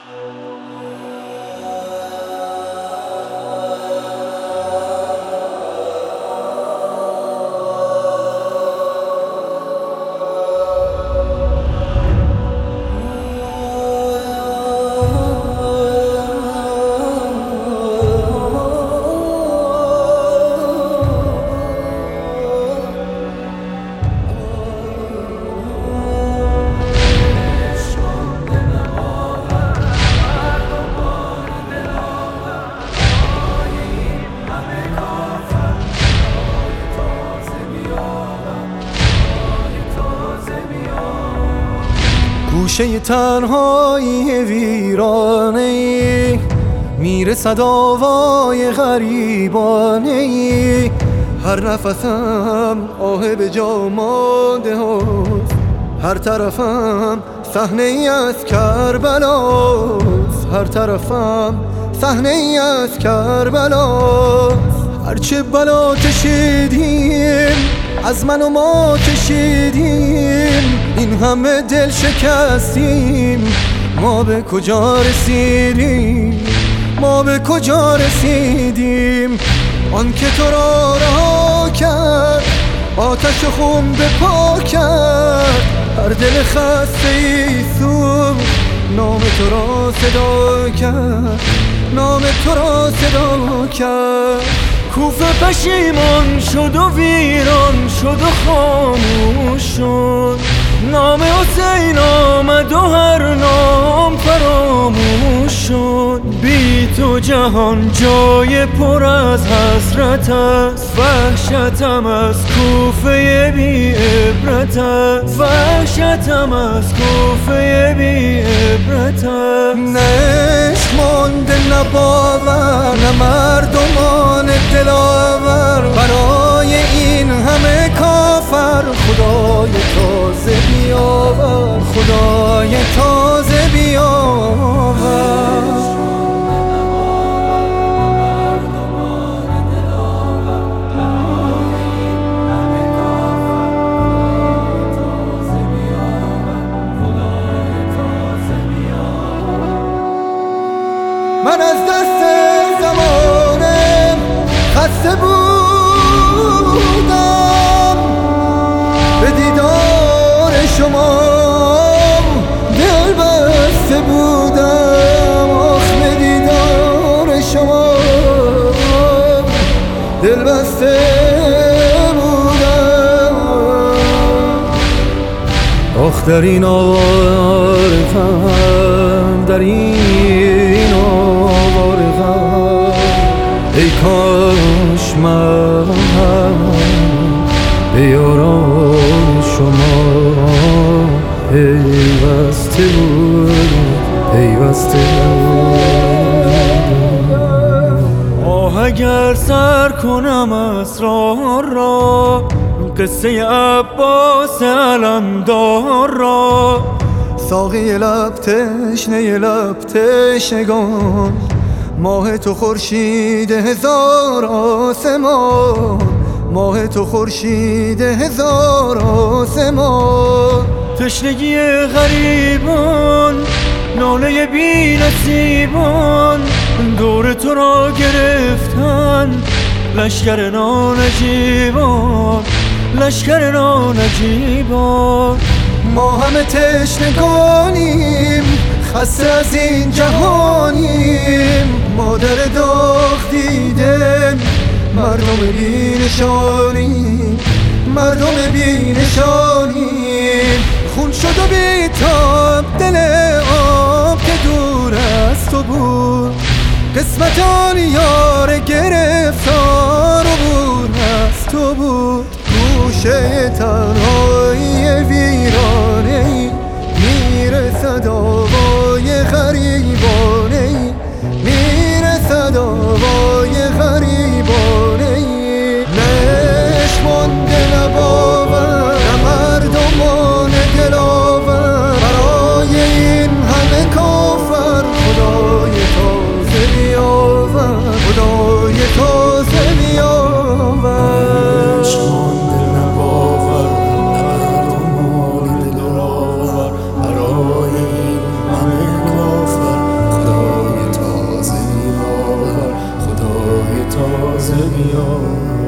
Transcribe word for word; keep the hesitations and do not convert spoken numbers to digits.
گوشه تنهایی ویرانه ای میرسد آوای غریبانه ای، هر نفسم آه به جا مانده هاست، هر طرفم صحنه ای از کربلاست، هر طرفم صحنه ای از کربلاست. هرچه بلا کشیدیم از من و ما کشیدیم، این همه دل شکستیم، ما به کجا رسیدیم، ما به کجا رسیدیم؟ آن که تو را رها کرد آتش خون به پا کرد، هر دل خسته ای سوخت، نام تو را صدا کرد، نام تو را صدا کرد. کوفه پشیمان شد و ویران شد و خاموش شد، نام حسین آمد و هر نام فراموش شد. بی تو جهان جای پر از حسرت است، وحشتم از کوفه بی عبرت است، وحشتم از کوفه بی عبرت است. نش مانده نه باور نه مردمان دلاور، برای این همه کافر خدای تازه بیاور، خدای تازه بیاور. من از دست زمانم خسته بودم، به دیدار شما دل بسته بودم، آخ به دیدار شما دل بسته بودم. آخ در این آوارم، در این آوارم، ای کاش من به یاران شما پیوسته بود، پیوسته بود. آه اگر سر کنم اسرار را، قصه عباس علمدار را، ساقی لب تشنه لب تشنگان، ماه تو خورشید هزار آسمان، ماه تو خورشید هزار آسمان. تشنگی غریبان، ناله بی نصیبان، دور تو را گرفتن لشکر نانجیبان، لشکر نانجیبان. ما همه تشنگانیم، خسته از این جهانیم، مادر داغ دیدن مردم بی نشانیم، مردم بی نشانیم. خون شد و بی تاب دل آب که دور از تو بود، قسمت آن یار گرفتار و بود از تو بود. گوشه تنهایی ویرانه میرسد آوای غریبانه، میرسد آوای غریبانه. نش مانده نه باور نه مردمان دلاور، برای این همه کافر خدای تازه بیاور، خدای تازه بیاور. نش مانده نه باور نه میاد.